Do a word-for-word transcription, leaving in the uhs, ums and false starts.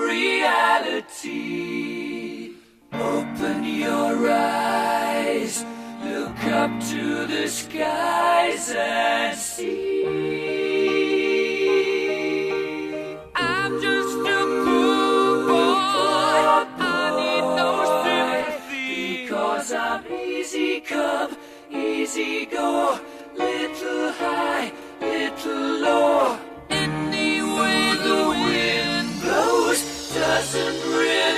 reality. Open your eyes, look up to the skies and see. I'm just a poor boy, I need no sympathy, because I'm easy come, easy go, little high, little low. Any way the wind blows doesn't really